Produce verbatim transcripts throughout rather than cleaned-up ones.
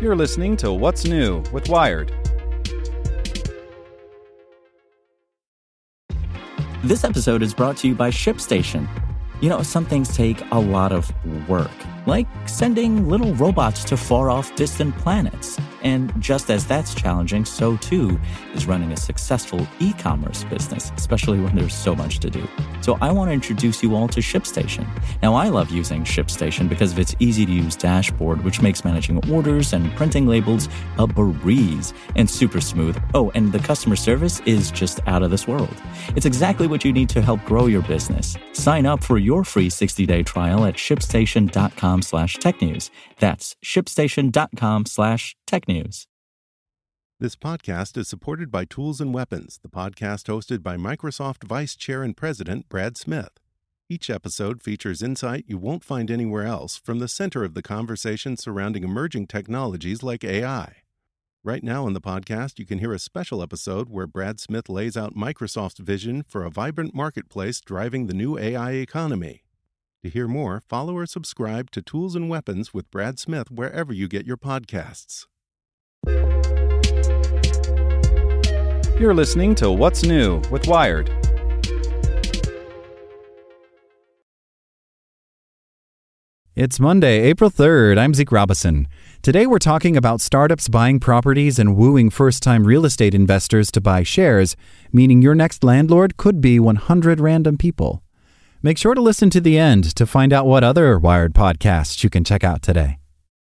You're listening to What's New with Wired. This episode is brought to you by ShipStation. You know, some things take a lot of work, like sending little robots to far-off distant planets. And just as that's challenging, so too is running a successful e-commerce business, especially when there's so much to do. So I want to introduce you all to ShipStation. Now, I love using ShipStation because of its easy-to-use dashboard, which makes managing orders and printing labels a breeze and super smooth. Oh, and the customer service is just out of this world. It's exactly what you need to help grow your business. Sign up for your free sixty-day trial at shipstation.com slash technews. That's shipstation.com slash technews. This podcast is supported by Tools and Weapons, the podcast hosted by Microsoft Vice Chair and President Brad Smith. Each episode features insight you won't find anywhere else from the center of the conversation surrounding emerging technologies like A I. Right now in the podcast, you can hear a special episode where Brad Smith lays out Microsoft's vision for a vibrant marketplace driving the new A I economy. To hear more, follow or subscribe to Tools and Weapons with Brad Smith wherever you get your podcasts. You're listening to What's New with Wired. It's Monday, April third. I'm Zeke Robison. Today we're talking about startups buying properties and wooing first-time real estate investors to buy shares, meaning your next landlord could be one hundred random people. Make sure to listen to the end to find out what other Wired podcasts you can check out today.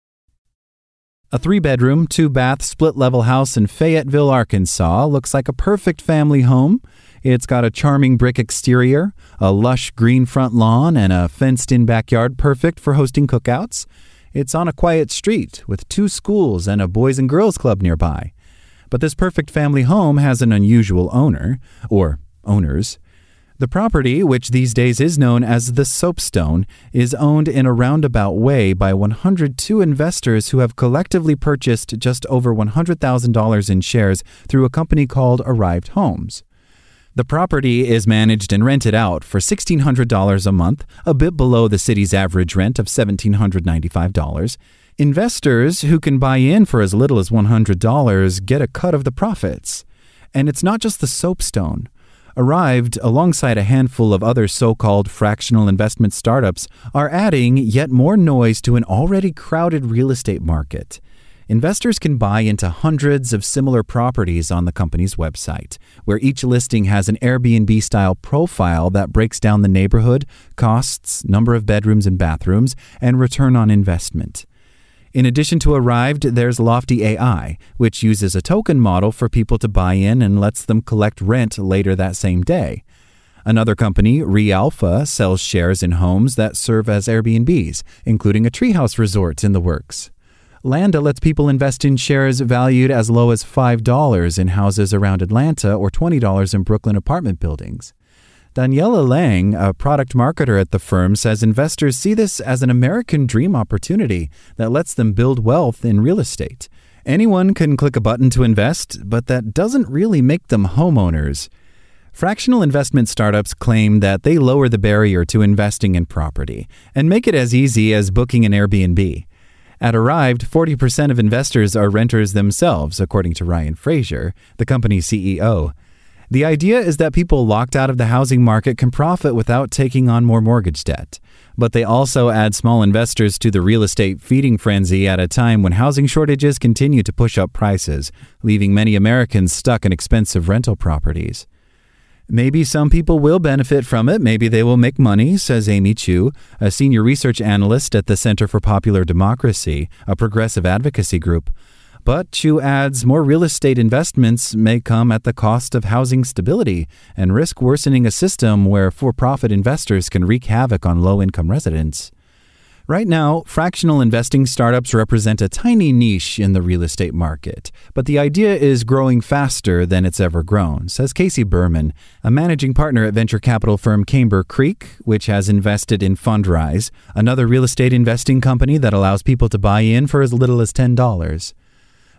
A three-bedroom, two-bath, split-level house in Fayetteville, Arkansas looks like a perfect family home. It's got a charming brick exterior, a lush green front lawn, and a fenced-in backyard perfect for hosting cookouts. It's on a quiet street with two schools and a boys and girls club nearby. But this perfect family home has an unusual owner, or owners. The property, which these days is known as the Soapstone, is owned in a roundabout way by one hundred two investors who have collectively purchased just over one hundred thousand dollars in shares through a company called Arrived Homes. The property is managed and rented out for one thousand six hundred dollars a month, a bit below the city's average rent of one thousand seven hundred ninety-five dollars. Investors who can buy in for as little as one hundred dollars get a cut of the profits. And it's not just the Soapstone. Arrived, alongside a handful of other so-called fractional investment startups, are adding yet more noise to an already crowded real estate market. Investors can buy into hundreds of similar properties on the company's website, where each listing has an Airbnb-style profile that breaks down the neighborhood, costs, number of bedrooms and bathrooms, and return on investment. In addition to Arrived, there's Lofty A I, which uses a token model for people to buy in and lets them collect rent later that same day. Another company, ReAlpha, sells shares in homes that serve as Airbnbs, including a treehouse resort in the works. Landa lets people invest in shares valued as low as five dollars in houses around Atlanta or twenty dollars in Brooklyn apartment buildings. Daniela Lang, a product marketer at the firm, says investors see this as an American dream opportunity that lets them build wealth in real estate. Anyone can click a button to invest, but that doesn't really make them homeowners. Fractional investment startups claim that they lower the barrier to investing in property and make it as easy as booking an Airbnb. At Arrived, forty percent of investors are renters themselves, according to Ryan Frazier, the company's C E O. The idea is that people locked out of the housing market can profit without taking on more mortgage debt. But they also add small investors to the real estate feeding frenzy at a time when housing shortages continue to push up prices, leaving many Americans stuck in expensive rental properties. Maybe some people will benefit from it. Maybe they will make money, says Amy Chu, a senior research analyst at the Center for Popular Democracy, a progressive advocacy group. But Chu adds more real estate investments may come at the cost of housing stability and risk worsening a system where for-profit investors can wreak havoc on low-income residents. Right now, fractional investing startups represent a tiny niche in the real estate market, but the idea is growing faster than it's ever grown, says Casey Berman, a managing partner at venture capital firm Camber Creek, which has invested in Fundrise, another real estate investing company that allows people to buy in for as little as ten dollars.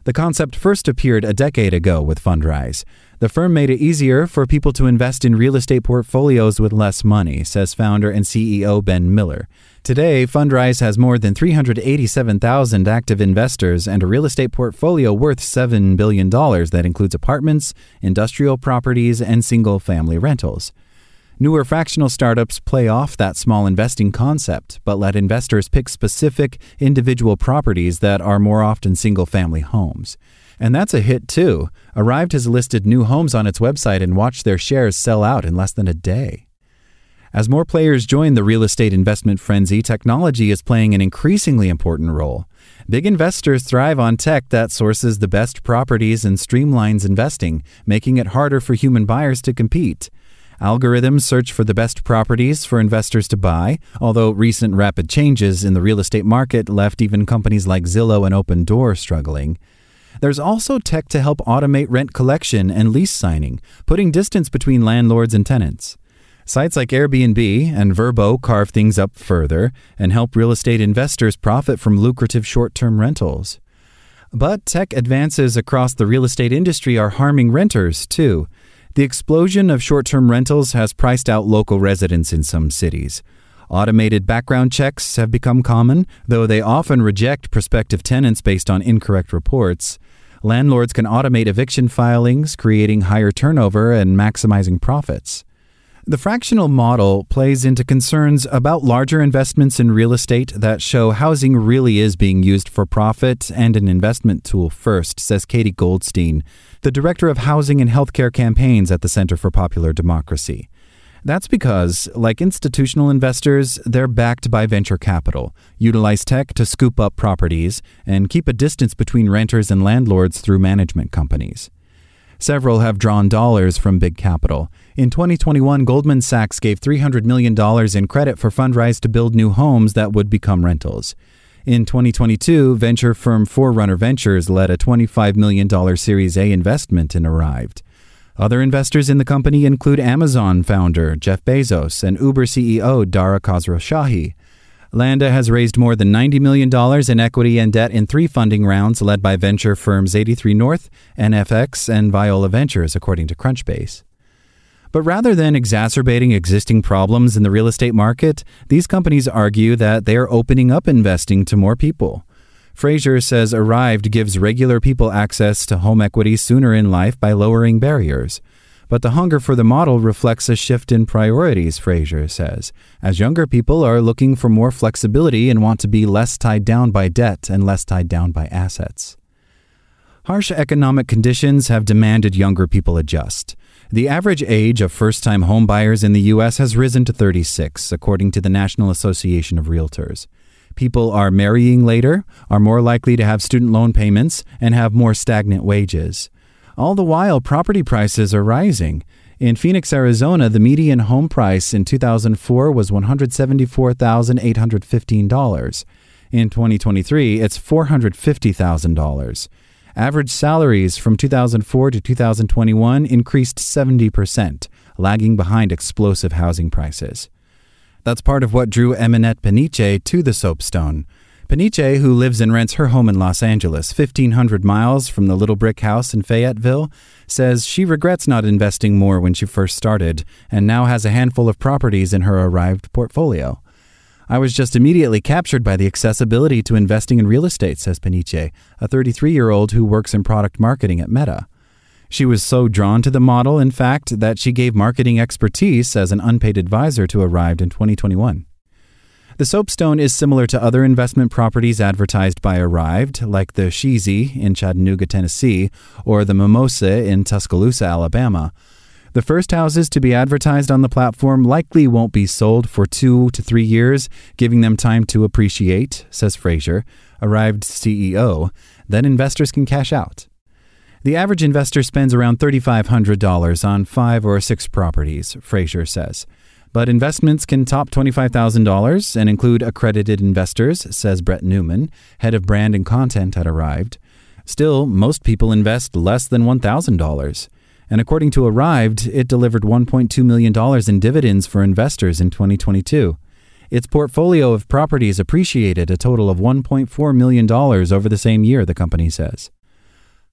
The concept first appeared a decade ago with Fundrise. The firm made it easier for people to invest in real estate portfolios with less money, says founder and C E O Ben Miller. Today, Fundrise has more than three hundred eighty-seven thousand active investors and a real estate portfolio worth seven billion dollars that includes apartments, industrial properties, and single-family rentals. Newer fractional startups play off that small investing concept, but let investors pick specific, individual properties that are more often single-family homes. And that's a hit, too. Arrived has listed new homes on its website and watched their shares sell out in less than a day. As more players join the real estate investment frenzy, technology is playing an increasingly important role. Big investors thrive on tech that sources the best properties and streamlines investing, making it harder for human buyers to compete. Algorithms search for the best properties for investors to buy, although recent rapid changes in the real estate market left even companies like Zillow and Opendoor struggling. There's also tech to help automate rent collection and lease signing, putting distance between landlords and tenants. Sites like Airbnb and Vrbo carve things up further and help real estate investors profit from lucrative short-term rentals. But tech advances across the real estate industry are harming renters, too. The explosion of short-term rentals has priced out local residents in some cities. Automated background checks have become common, though they often reject prospective tenants based on incorrect reports. Landlords can automate eviction filings, creating higher turnover and maximizing profits. The fractional model plays into concerns about larger investments in real estate that show housing really is being used for profit and an investment tool first, says Katie Goldstein, the director of housing and healthcare campaigns at the Center for Popular Democracy. That's because, like institutional investors, they're backed by venture capital, utilize tech to scoop up properties, and keep a distance between renters and landlords through management companies. Several have drawn dollars from big capital. In twenty twenty-one, Goldman Sachs gave three hundred million dollars in credit for Fundrise to build new homes that would become rentals. In twenty twenty-two, venture firm Forerunner Ventures led a twenty-five million dollars Series A investment in Arrived. Other investors in the company include Amazon founder Jeff Bezos and Uber C E O Dara Khosrowshahi. Landa has raised more than ninety million dollars in equity and debt in three funding rounds led by venture firms eighty-three North, N F X, and Viola Ventures, according to Crunchbase. But rather than exacerbating existing problems in the real estate market, these companies argue that they are opening up investing to more people. Fraser says Arrived gives regular people access to home equity sooner in life by lowering barriers. But the hunger for the model reflects a shift in priorities, Fraser says, as younger people are looking for more flexibility and want to be less tied down by debt and less tied down by assets. Harsh economic conditions have demanded younger people adjust. The average age of first-time homebuyers in the U S has risen to thirty-six, according to the National Association of Realtors. People are marrying later, are more likely to have student loan payments, and have more stagnant wages. All the while, property prices are rising. In Phoenix, Arizona, the median home price in two thousand four was one hundred seventy-four thousand eight hundred fifteen dollars. In twenty twenty-three, it's four hundred fifty thousand dollars. Average salaries from two thousand four to two thousand twenty-one increased seventy percent, lagging behind explosive housing prices. That's part of what drew Eminette Peniche to the Soapstone. Peniche, who lives and rents her home in Los Angeles, fifteen hundred miles from the little brick house in Fayetteville, says she regrets not investing more when she first started and now has a handful of properties in her Arrived portfolio. I was just immediately captured by the accessibility to investing in real estate, says Peniche, a thirty-three-year-old who works in product marketing at Meta. She was so drawn to the model, in fact, that she gave marketing expertise as an unpaid advisor to Arrived in twenty twenty-one. The Soapstone is similar to other investment properties advertised by Arrived, like the Sheezy in Chattanooga, Tennessee, or the Mimosa in Tuscaloosa, Alabama. The first houses to be advertised on the platform likely won't be sold for two to three years, giving them time to appreciate, says Fraser, Arrived C E O. Then investors can cash out. The average investor spends around three thousand five hundred dollars on five or six properties, Fraser says. But investments can top twenty-five thousand dollars and include accredited investors, says Brett Newman, head of brand and content at Arrived. Still, most people invest less than one thousand dollars. And according to Arrived, it delivered one point two million dollars in dividends for investors in twenty twenty-two. Its portfolio of properties appreciated a total of one point four million dollars over the same year, the company says.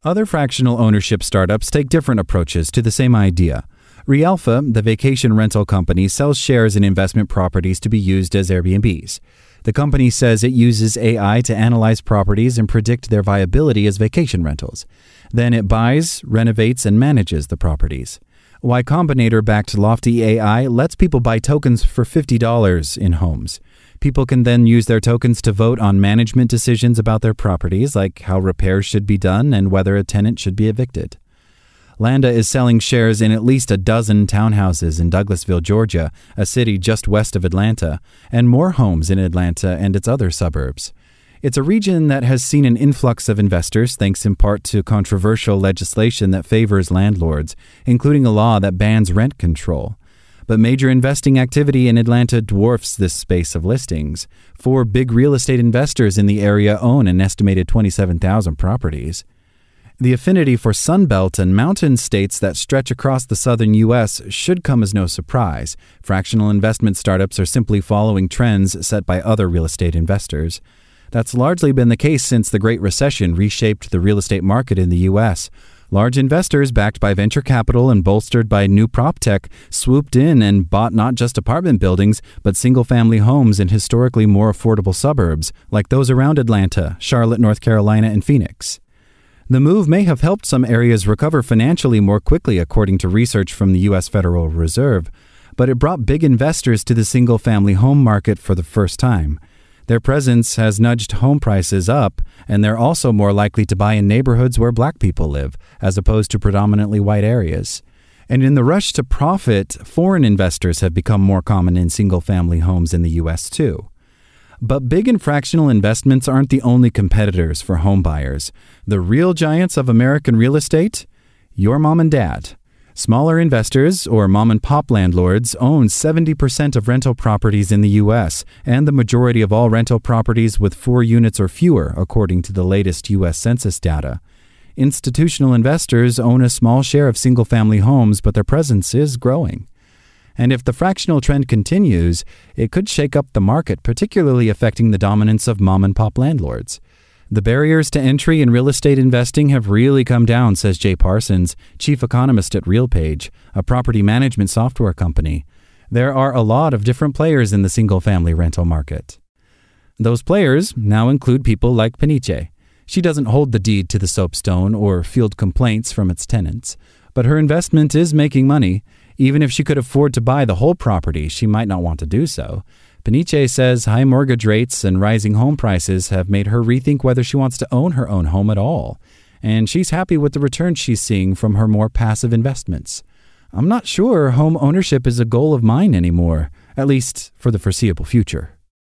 Other fractional ownership startups take different approaches to the same idea. Realpha, the vacation rental company, sells shares in investment properties to be used as Airbnbs. The company says it uses A I to analyze properties and predict their viability as vacation rentals. Then it buys, renovates, and manages the properties. Y Combinator-backed Lofty A I lets people buy tokens for fifty dollars in homes. People can then use their tokens to vote on management decisions about their properties, like how repairs should be done and whether a tenant should be evicted. Landa is selling shares in at least a dozen townhouses in Douglasville, Georgia, a city just west of Atlanta, and more homes in Atlanta and its other suburbs. It's a region that has seen an influx of investors thanks in part to controversial legislation that favors landlords, including a law that bans rent control. But major investing activity in Atlanta dwarfs this space of listings. Four big real estate investors in the area own an estimated twenty-seven thousand properties. The affinity for Sunbelt and mountain states that stretch across the southern U S should come as no surprise. Fractional investment startups are simply following trends set by other real estate investors. That's largely been the case since the Great Recession reshaped the real estate market in the U S. Large investors backed by venture capital and bolstered by new prop tech swooped in and bought not just apartment buildings, but single-family homes in historically more affordable suburbs, like those around Atlanta, Charlotte, North Carolina, and Phoenix. The move may have helped some areas recover financially more quickly, according to research from the U S Federal Reserve, but it brought big investors to the single-family home market for the first time. Their presence has nudged home prices up, and they're also more likely to buy in neighborhoods where black people live, as opposed to predominantly white areas. And in the rush to profit, foreign investors have become more common in single-family homes in the U S too. But big and fractional investments aren't the only competitors for home buyers. The real giants of American real estate? Your mom and dad. Smaller investors, or mom-and-pop landlords, own seventy percent of rental properties in the U S, and the majority of all rental properties with four units or fewer, according to the latest U S Census data. Institutional investors own a small share of single-family homes, but their presence is growing. And if the fractional trend continues, it could shake up the market, particularly affecting the dominance of mom-and-pop landlords. The barriers to entry in real estate investing have really come down, says Jay Parsons, chief economist at RealPage, a property management software company. There are a lot of different players in the single-family rental market. Those players now include people like Peniche. She doesn't hold the deed to the soapstone or field complaints from its tenants, but her investment is making money. Even if she could afford to buy the whole property, she might not want to do so. Peniche says high mortgage rates and rising home prices have made her rethink whether she wants to own her own home at all. And she's happy with the returns she's seeing from her more passive investments. I'm not sure home ownership is a goal of mine anymore, at least for the foreseeable future.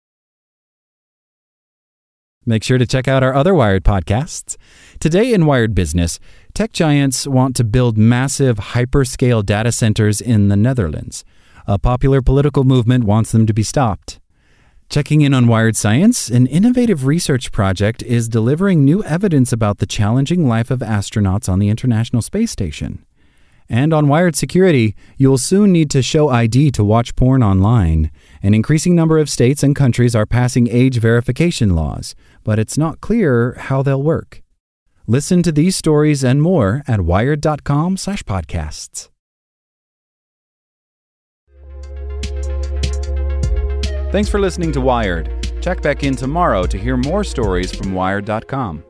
Make sure to check out our other Wired podcasts. Today in Wired Business, tech giants want to build massive hyperscale data centers in the Netherlands. A popular political movement wants them to be stopped. Checking in on Wired Science, an innovative research project is delivering new evidence about the challenging life of astronauts on the International Space Station. And on Wired Security, you'll soon need to show I D to watch porn online. An increasing number of states and countries are passing age verification laws, but it's not clear how they'll work. Listen to these stories and more at wired.com slash podcasts. Thanks for listening to Wired. Check back in tomorrow to hear more stories from wired dot com.